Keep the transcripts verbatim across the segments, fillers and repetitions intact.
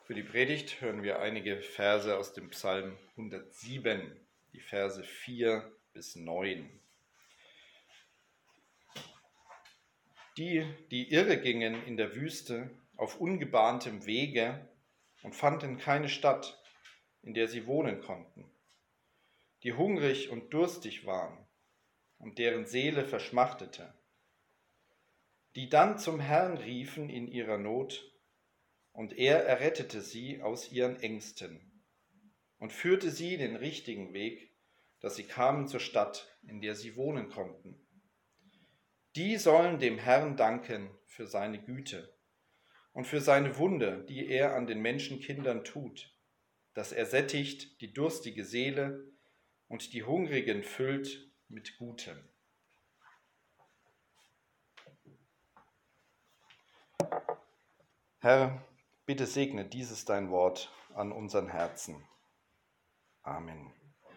Für die Predigt hören wir einige Verse aus dem Psalm hundertsieben, die Verse vier bis neun. Die, die irre gingen in der Wüste auf ungebahntem Wege und fanden keine Stadt, in der sie wohnen konnten, die hungrig und durstig waren und deren Seele verschmachtete, die dann zum Herrn riefen in ihrer Not, und er errettete sie aus ihren Ängsten und führte sie den richtigen Weg, dass sie kamen zur Stadt, in der sie wohnen konnten. Die sollen dem Herrn danken für seine Güte und für seine Wunder, die er an den Menschenkindern tut, dass er sättigt die durstige Seele und die Hungrigen füllt mit Gutem. Herr, bitte segne dieses dein Wort an unseren Herzen. Amen.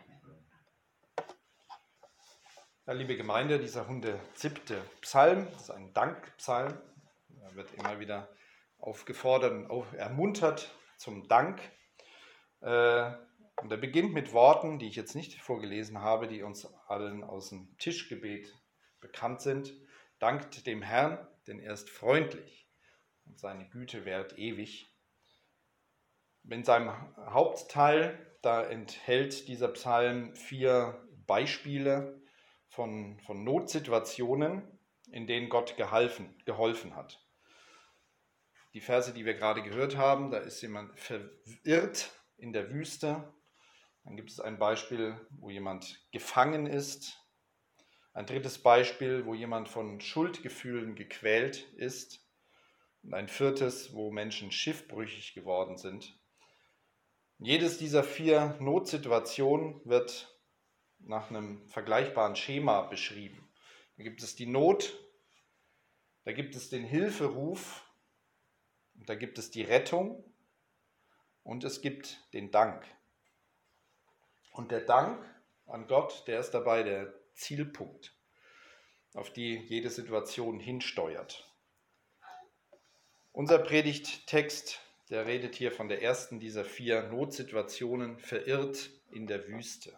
Ja, liebe Gemeinde, dieser hundertsiebte Psalm ist ein Dankpsalm. Er wird immer wieder aufgefordert und ermuntert zum Dank. Und er beginnt mit Worten, die ich jetzt nicht vorgelesen habe, die uns allen aus dem Tischgebet bekannt sind. Dankt dem Herrn, denn er ist freundlich und seine Güte währt ewig. In seinem Hauptteil, da enthält dieser Psalm vier Beispiele von, von Notsituationen, in denen Gott geholfen, geholfen hat. Die Verse, die wir gerade gehört haben, da ist jemand verirrt in der Wüste. Dann gibt es ein Beispiel, wo jemand gefangen ist. Ein drittes Beispiel, wo jemand von Schuldgefühlen gequält ist. Und ein viertes, wo Menschen schiffbrüchig geworden sind. Jedes dieser vier Notsituationen wird nach einem vergleichbaren Schema beschrieben. Da gibt es die Not, da gibt es den Hilferuf, da gibt es die Rettung und es gibt den Dank. Und der Dank an Gott, der ist dabei der Zielpunkt, auf die jede Situation hinsteuert. Unser Predigttext, der redet hier von der ersten dieser vier Notsituationen, verirrt in der Wüste.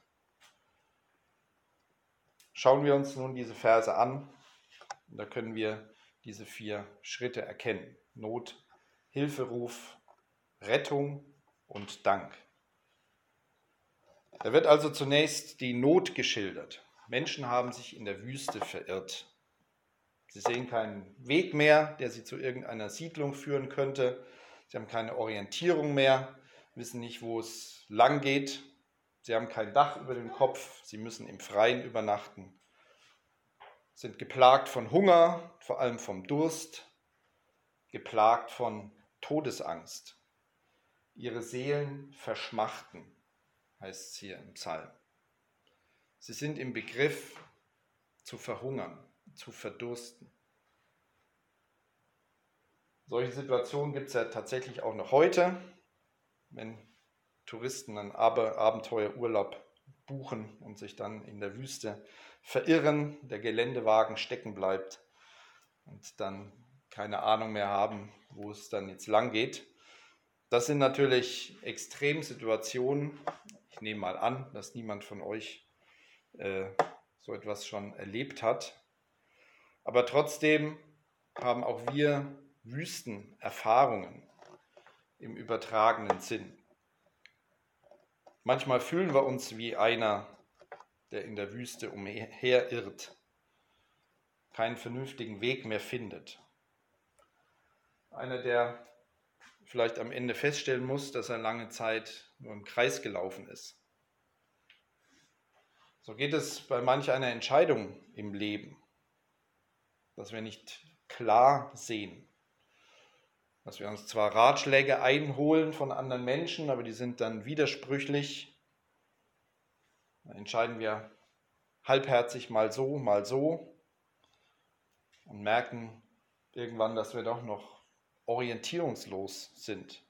Schauen wir uns nun diese Verse an, und da können wir diese vier Schritte erkennen. Not, Hilferuf, Rettung und Dank. Da wird also zunächst die Not geschildert. Menschen haben sich in der Wüste verirrt. Sie sehen keinen Weg mehr, der sie zu irgendeiner Siedlung führen könnte. Sie haben keine Orientierung mehr, wissen nicht, wo es lang geht. Sie haben kein Dach über dem Kopf, sie müssen im Freien übernachten. Sind geplagt von Hunger, vor allem vom Durst, geplagt von Todesangst. Ihre Seelen verschmachten, heißt es hier im Psalm. Sie sind im Begriff zu verhungern, zu verdursten. Solche Situationen gibt es ja tatsächlich auch noch heute, wenn Touristen einen Abenteuerurlaub buchen und sich dann in der Wüste verirren, der Geländewagen stecken bleibt und dann keine Ahnung mehr haben, wo es dann jetzt lang geht. Das sind natürlich Extremsituationen. Ich nehme mal an, dass niemand von euch äh, so etwas schon erlebt hat. Aber trotzdem haben auch wir Wüstenerfahrungen im übertragenen Sinn. Manchmal fühlen wir uns wie einer, der in der Wüste umherirrt, keinen vernünftigen Weg mehr findet. Einer, der vielleicht am Ende feststellen muss, dass er lange Zeit nur im Kreis gelaufen ist. So geht es bei manch einer Entscheidung im Leben, dass wir nicht klar sehen, dass wir uns zwar Ratschläge einholen von anderen Menschen, aber die sind dann widersprüchlich. Dann entscheiden wir halbherzig mal so, mal so und merken irgendwann, dass wir doch noch orientierungslos sind.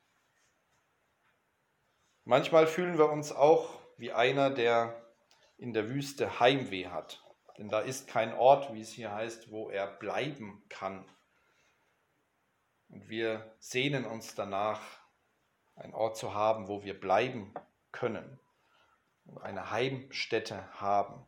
Manchmal fühlen wir uns auch wie einer, der in der Wüste Heimweh hat. Denn da ist kein Ort, wie es hier heißt, wo er bleiben kann. Und wir sehnen uns danach, einen Ort zu haben, wo wir bleiben können, eine Heimstätte haben.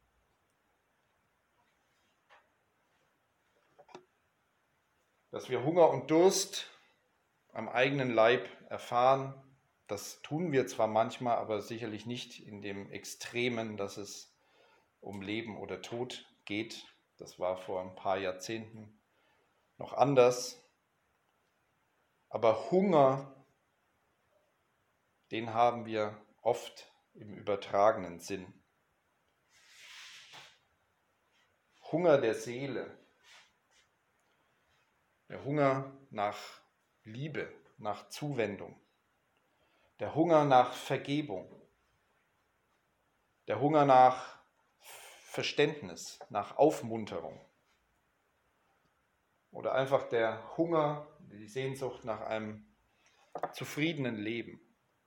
Dass wir Hunger und Durst am eigenen Leib erfahren, das tun wir zwar manchmal, aber sicherlich nicht in dem Extremen, dass es um Leben oder Tod geht. Das war vor ein paar Jahrzehnten noch anders. Aber Hunger, den haben wir oft im übertragenen Sinn. Hunger der Seele. Der Hunger nach Liebe, nach Zuwendung. Der Hunger nach Vergebung. Der Hunger nach Verständnis, nach Aufmunterung. Oder einfach der Hunger, die Sehnsucht nach einem zufriedenen Leben.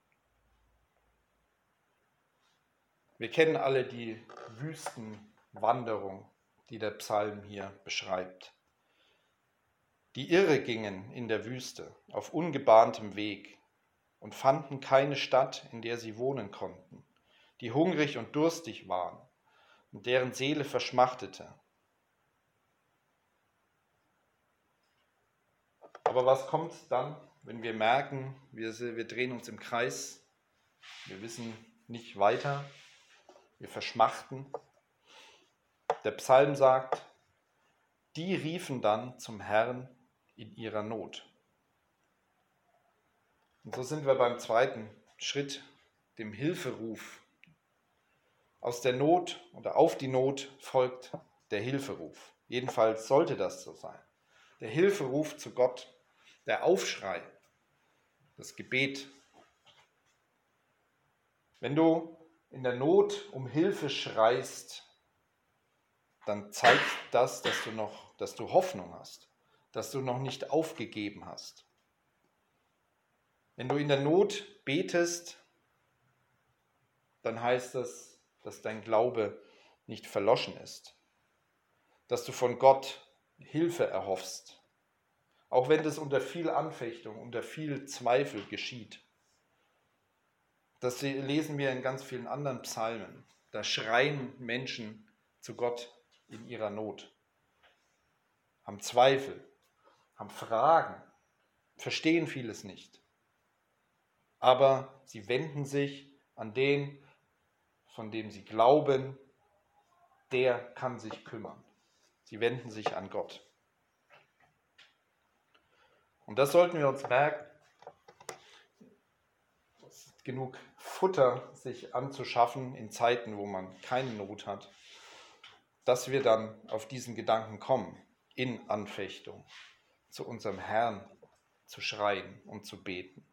Wir kennen alle die Wüstenwanderung, die der Psalm hier beschreibt. Die Irre gingen in der Wüste auf ungebahntem Weg und fanden keine Stadt, in der sie wohnen konnten, die hungrig und durstig waren und deren Seele verschmachtete. Aber was kommt dann, wenn wir merken, wir, wir drehen uns im Kreis, wir wissen nicht weiter, wir verschmachten? Der Psalm sagt, die riefen dann zum Herrn in ihrer Not. Und so sind wir beim zweiten Schritt, dem Hilferuf. Aus der Not oder auf die Not folgt der Hilferuf. Jedenfalls sollte das so sein. Der Hilferuf zu Gott, der Aufschrei, das Gebet. Wenn du in der Not um Hilfe schreist, dann zeigt das, dass du noch, dass du Hoffnung hast, dass du noch nicht aufgegeben hast. Wenn du in der Not betest, dann heißt das, dass dein Glaube nicht verloschen ist, dass du von Gott Hilfe erhoffst, auch wenn das unter viel Anfechtung, unter viel Zweifel geschieht. Das lesen wir in ganz vielen anderen Psalmen. Da schreien Menschen zu Gott in ihrer Not, haben Zweifel, haben Fragen, verstehen vieles nicht. Aber sie wenden sich an den, von dem sie glauben, der kann sich kümmern. Sie wenden sich an Gott. Und das sollten wir uns merken. Es ist genug Futter, sich anzuschaffen in Zeiten, wo man keine Not hat, dass wir dann auf diesen Gedanken kommen, in Anfechtung zu unserem Herrn zu schreien und zu beten.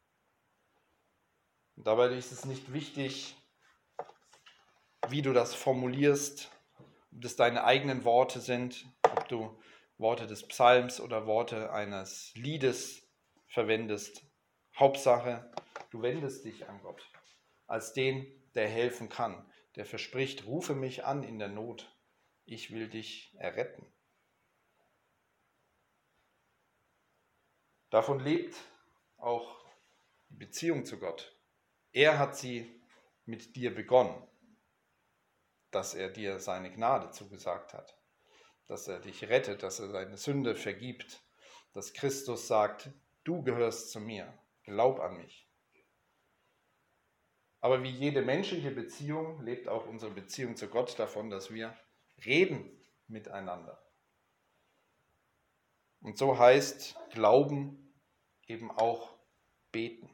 Und dabei ist es nicht wichtig, wie du das formulierst, ob das deine eigenen Worte sind, ob du Worte des Psalms oder Worte eines Liedes verwendest. Hauptsache, du wendest dich an Gott als den, der helfen kann, der verspricht, rufe mich an in der Not, ich will dich erretten. Davon lebt auch die Beziehung zu Gott. Er hat sie mit dir begonnen, dass er dir seine Gnade zugesagt hat, dass er dich rettet, dass er deine Sünde vergibt, dass Christus sagt, du gehörst zu mir, glaub an mich. Aber wie jede menschliche Beziehung lebt auch unsere Beziehung zu Gott davon, dass wir reden miteinander. Und so heißt Glauben eben auch beten.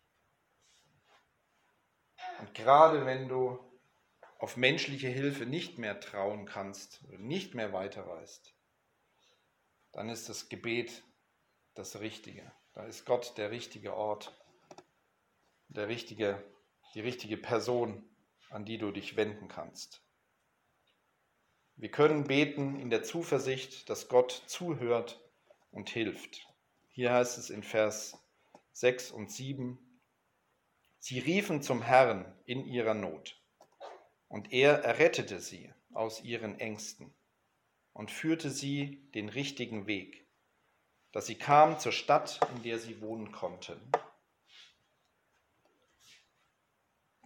Und gerade wenn du auf menschliche Hilfe nicht mehr trauen kannst oder nicht mehr weiter weißt, dann ist das Gebet das Richtige. Da ist Gott der richtige Ort, der richtige, die richtige Person, an die du dich wenden kannst. Wir können beten in der Zuversicht, dass Gott zuhört und hilft. Hier heißt es in Vers sechs und sieben, sie riefen zum Herrn in ihrer Not, und er errettete sie aus ihren Ängsten und führte sie den richtigen Weg, dass sie kamen zur Stadt, in der sie wohnen konnten.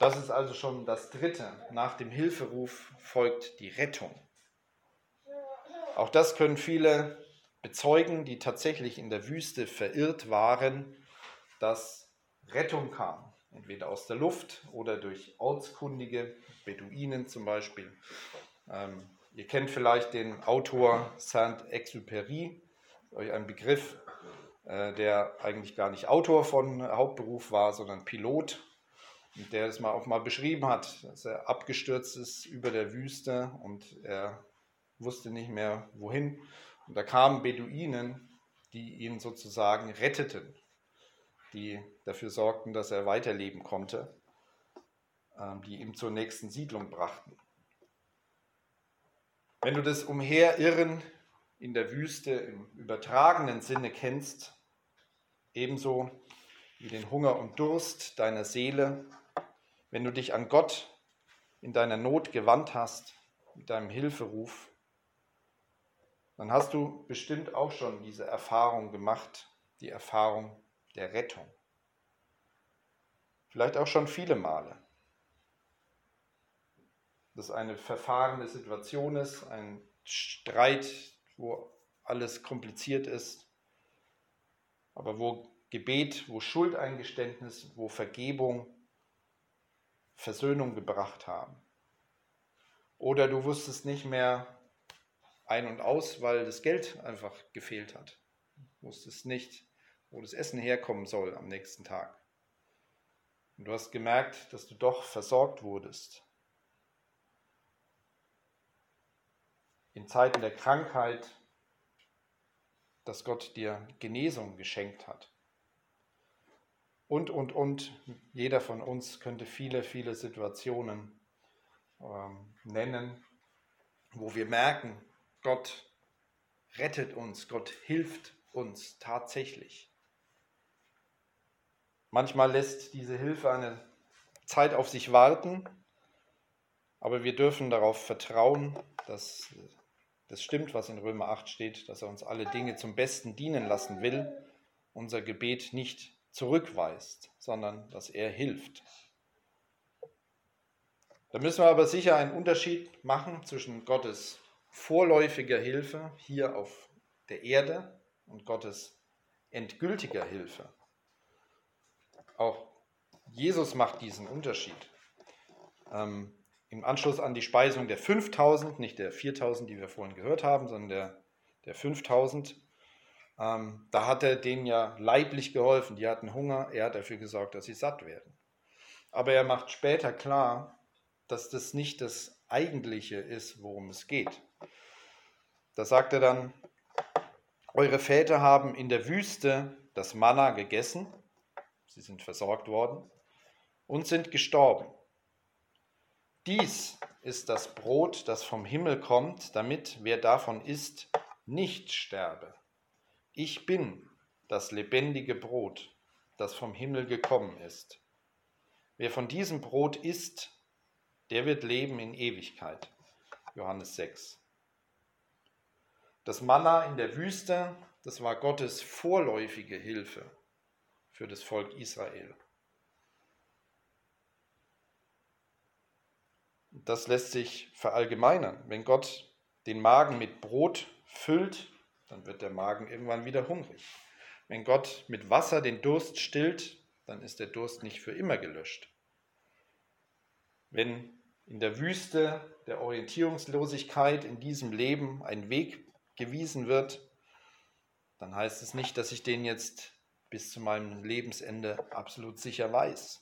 Das ist also schon das Dritte. Nach dem Hilferuf folgt die Rettung. Auch das können viele bezeugen, die tatsächlich in der Wüste verirrt waren, dass Rettung kam. Entweder aus der Luft oder durch ortskundige Beduinen zum Beispiel. Ähm, ihr kennt vielleicht den Autor Saint-Exupéry, euch ein Begriff, äh, der eigentlich gar nicht Autor von Hauptberuf war, sondern Pilot. Und der es mal auch mal beschrieben hat, dass er abgestürzt ist über der Wüste und er wusste nicht mehr wohin. Und da kamen Beduinen, die ihn sozusagen retteten, die dafür sorgten, dass er weiterleben konnte, die ihm zur nächsten Siedlung brachten. Wenn du das Umherirren in der Wüste im übertragenen Sinne kennst, ebenso wie den Hunger und Durst deiner Seele, wenn du dich an Gott in deiner Not gewandt hast, mit deinem Hilferuf, dann hast du bestimmt auch schon diese Erfahrung gemacht, die Erfahrung der Rettung. Vielleicht auch schon viele Male. Dass eine verfahrene Situation ist, ein Streit, wo alles kompliziert ist, aber wo Gebet, wo Schuldeingeständnis, wo Vergebung Versöhnung gebracht haben. Oder du wusstest nicht mehr ein und aus, weil das Geld einfach gefehlt hat. Du wusstest nicht, wo das Essen herkommen soll am nächsten Tag. Und du hast gemerkt, dass du doch versorgt wurdest. In Zeiten der Krankheit, dass Gott dir Genesung geschenkt hat. Und, und, und, jeder von uns könnte viele, viele Situationen ähm, nennen, wo wir merken, Gott rettet uns, Gott hilft uns tatsächlich. Manchmal lässt diese Hilfe eine Zeit auf sich warten, aber wir dürfen darauf vertrauen, dass das stimmt, was in Römer acht steht, dass er uns alle Dinge zum Besten dienen lassen will, unser Gebet nicht zurückweist, sondern dass er hilft. Da müssen wir aber sicher einen Unterschied machen zwischen Gottes vorläufiger Hilfe hier auf der Erde und Gottes endgültiger Hilfe. Auch Jesus macht diesen Unterschied. Ähm, Im Anschluss an die Speisung der fünftausend, nicht der viertausend, die wir vorhin gehört haben, sondern der, der fünftausend, ähm, da hat er denen ja leiblich geholfen. Die hatten Hunger, er hat dafür gesorgt, dass sie satt werden. Aber er macht später klar, dass das nicht das Eigentliche ist, worum es geht. Da sagt er dann, eure Väter haben in der Wüste das Manna gegessen, sie sind versorgt worden, und sind gestorben. Dies ist das Brot, das vom Himmel kommt, damit wer davon isst, nicht sterbe. Ich bin das lebendige Brot, das vom Himmel gekommen ist. Wer von diesem Brot isst, der wird leben in Ewigkeit. Johannes sechs. Das Manna in der Wüste, das war Gottes vorläufige Hilfe für das Volk Israel. Das lässt sich verallgemeinern. Wenn Gott den Magen mit Brot füllt, dann wird der Magen irgendwann wieder hungrig. Wenn Gott mit Wasser den Durst stillt, dann ist der Durst nicht für immer gelöscht. Wenn in der Wüste der Orientierungslosigkeit in diesem Leben ein Weg gewiesen wird, dann heißt es nicht, dass ich den jetzt bis zu meinem Lebensende absolut sicher weiß.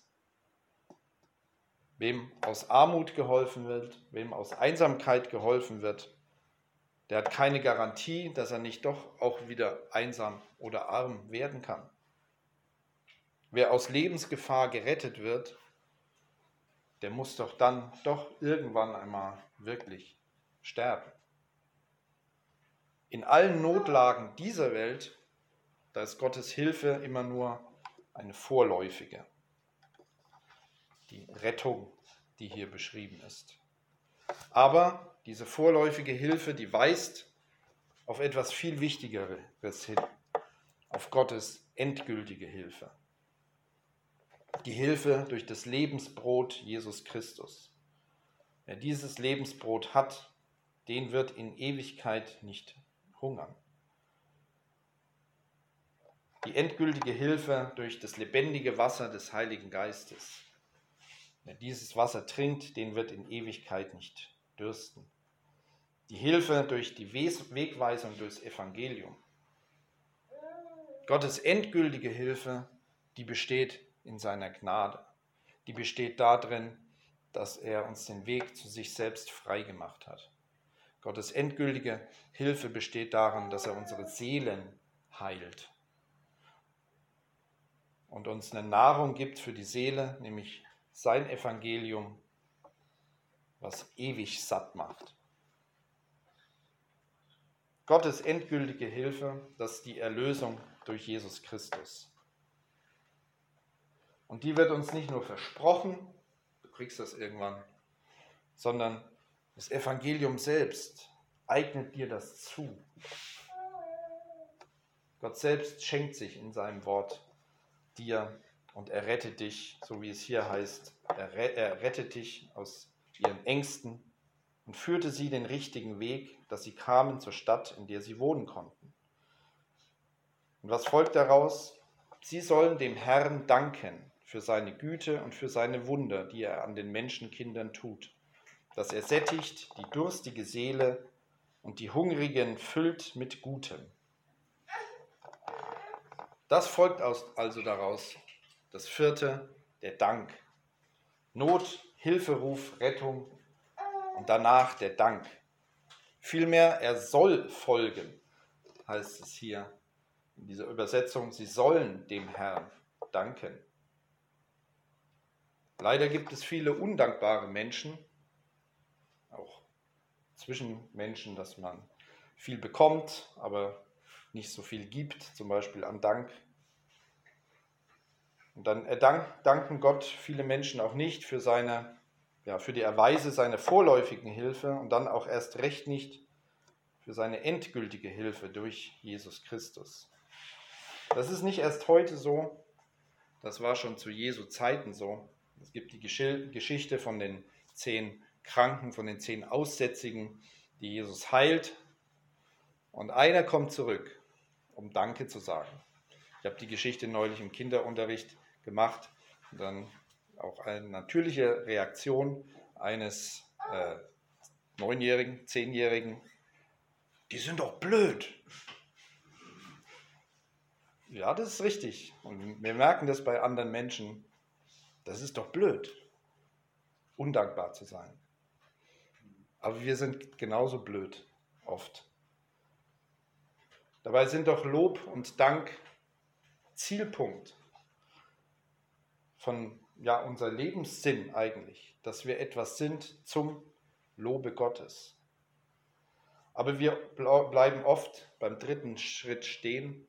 Wem aus Armut geholfen wird, wem aus Einsamkeit geholfen wird, der hat keine Garantie, dass er nicht doch auch wieder einsam oder arm werden kann. Wer aus Lebensgefahr gerettet wird, der muss doch dann doch irgendwann einmal wirklich sterben. In allen Notlagen dieser Welt, da ist Gottes Hilfe immer nur eine vorläufige. Die Rettung, die hier beschrieben ist. Aber diese vorläufige Hilfe, die weist auf etwas viel Wichtigeres hin, auf Gottes endgültige Hilfe. die Hilfe durch das Lebensbrot Jesus Christus. Wer dieses Lebensbrot hat, den wird in Ewigkeit nicht hungern. Die endgültige Hilfe durch das lebendige Wasser des Heiligen Geistes. Wer dieses Wasser trinkt, den wird in Ewigkeit nicht dürsten. Die Hilfe durch die Wegweisung durchs Evangelium. Gottes endgültige Hilfe, die besteht in seiner Gnade. Die besteht darin, dass er uns den Weg zu sich selbst freigemacht hat. Gottes endgültige Hilfe besteht darin, dass er unsere Seelen heilt und uns eine Nahrung gibt für die Seele, nämlich sein Evangelium, was ewig satt macht. Gottes endgültige Hilfe, das ist die Erlösung durch Jesus Christus. Und die wird uns nicht nur versprochen, du kriegst das irgendwann, sondern das Evangelium selbst eignet dir das zu. Gott selbst schenkt sich in seinem Wort dir und er rettet dich, so wie es hier heißt, er, er rettet dich aus ihren Ängsten und führte sie den richtigen Weg, dass sie kamen zur Stadt, in der sie wohnen konnten. Und was folgt daraus? Sie sollen dem Herrn danken für seine Güte und für seine Wunder, die er an den Menschenkindern tut, dass er sättigt die durstige Seele und die Hungrigen füllt mit Gutem. Das folgt also daraus. Das vierte, der Dank. Not, Hilferuf, Rettung und danach der Dank. Vielmehr, er soll folgen, heißt es hier in dieser Übersetzung. Sie sollen dem Herrn danken. Leider gibt es viele undankbare Menschen, auch zwischen Menschen, dass man viel bekommt, aber nicht so viel gibt, zum Beispiel an Dank. Und dann danken Gott viele Menschen auch nicht für seine, ja, für die Erweise seiner vorläufigen Hilfe und dann auch erst recht nicht für seine endgültige Hilfe durch Jesus Christus. Das ist nicht erst heute so, das war schon zu Jesu Zeiten so. Es gibt die Geschichte von den zehn Kranken, von den zehn Aussätzigen, die Jesus heilt. Und einer kommt zurück, um Danke zu sagen. Ich habe die Geschichte neulich im Kinderunterricht gemacht und dann auch eine natürliche Reaktion eines äh, Neunjährigen, Zehnjährigen. Die sind doch blöd. Ja, das ist richtig. Und wir merken das bei anderen Menschen. Das ist doch blöd, undankbar zu sein. Aber wir sind genauso blöd, oft. Dabei sind doch Lob und Dank Zielpunkt von ja, unser Lebenssinn eigentlich, dass wir etwas sind zum Lobe Gottes. Aber wir bleiben oft beim dritten Schritt stehen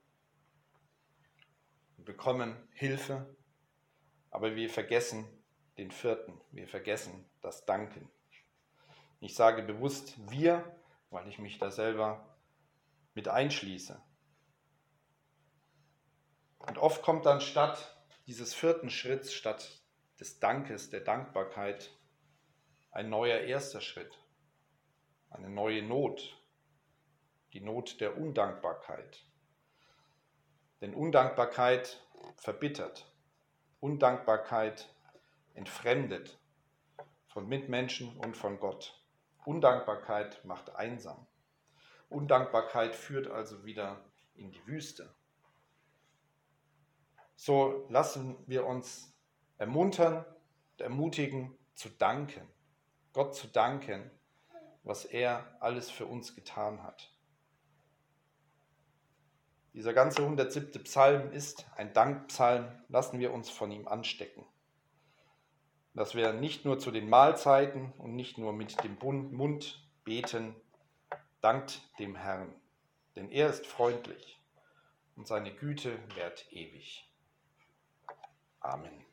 und bekommen Hilfe, aber wir vergessen den vierten, wir vergessen das Danken. Ich sage bewusst wir, weil ich mich da selber mit einschließe. Und oft kommt dann statt dieses vierten Schritts, statt des Dankes, der Dankbarkeit, ein neuer erster Schritt, eine neue Not, die Not der Undankbarkeit. Denn Undankbarkeit verbittert, Undankbarkeit entfremdet von Mitmenschen und von Gott. Undankbarkeit macht einsam. Undankbarkeit führt also wieder in die Wüste. So lassen wir uns ermuntern und ermutigen, zu danken, Gott zu danken, was er alles für uns getan hat. Dieser ganze hundertsiebte Psalm ist ein Dankpsalm, lassen wir uns von ihm anstecken. Dass wir nicht nur zu den Mahlzeiten und nicht nur mit dem Mund beten, dankt dem Herrn, denn er ist freundlich und seine Güte währt ewig. Amen.